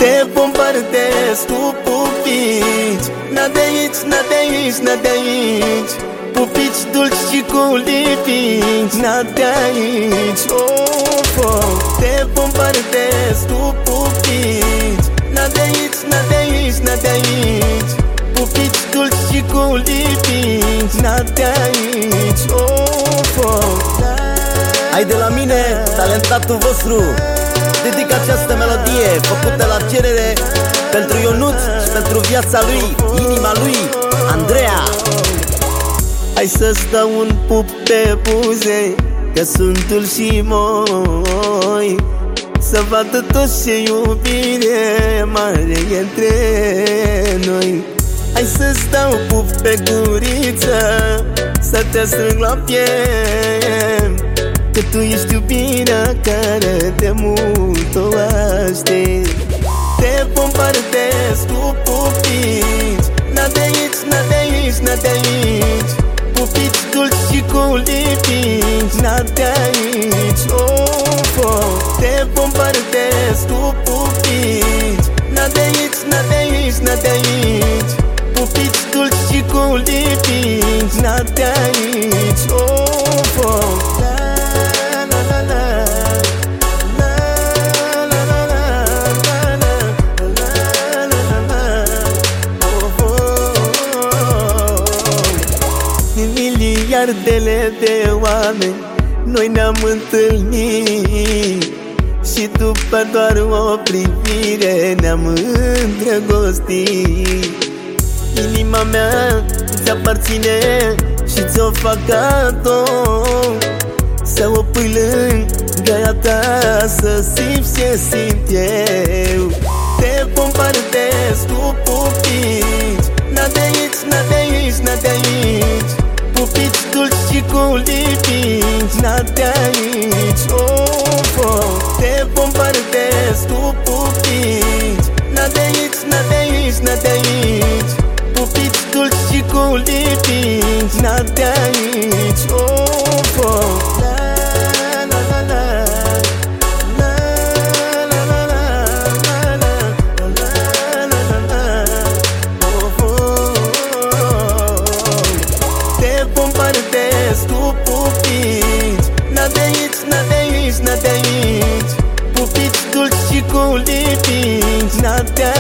Te bombardez cu pupici, n-a de aici, n-a de aici, n-a de aici. Pupici dulci și cu lipici, n-a de aici. Oh, oh. Te bombardez cu pupici, n-a de aici, n-a de aici, n-a de aici. Pupici dulci și cu lipici, n-a de aici. Oh, oh. Hai de la mine, talentatul vostru, dedic această melodie făcută la cerere pentru Ionuț și pentru viața lui, inima lui, Andreea. Hai să stau un pup pe buze, că sunt dulci și moi, să vadă toți ce iubire mare e între noi. Hai să stau pup pe guriță, să te strâng la piept, că tu ești iubirea care de mult o aștept. Te bombardez cu pupici, n-a de aici, n-a de aici, n-a de aici. Pupici dulci și cu lipici, n-a de aici. Oh, oh. Te bombardez cu pupici, n-a de aici, n-a de aici, n-a de aici. Pupici dulci și cu lipici, n-a de aici. Oh, oh. Miliardele de oameni noi ne-am întâlnit și după doar o privire ne-am îndrăgostit. Inima mea ți aparține și ți-o fac cadou, să o pui lângă ea ta, să simți ce simt eu. Te bombardez cu pupici, n-a de aici, n-a de aici, n-a de aici. Pupici dulci și cu lipici, n-a de aici. Oh, oh. Te bombardez cu pupici, n-a de aici, n-a de aici, n-a de aici. Pupici dulci și cu lipici, n-a de aici. Oh, oh. Cu pupici, n-a de aici, n-a de aici, n-a de aici. Pupici dulci și cu lipici, n-a de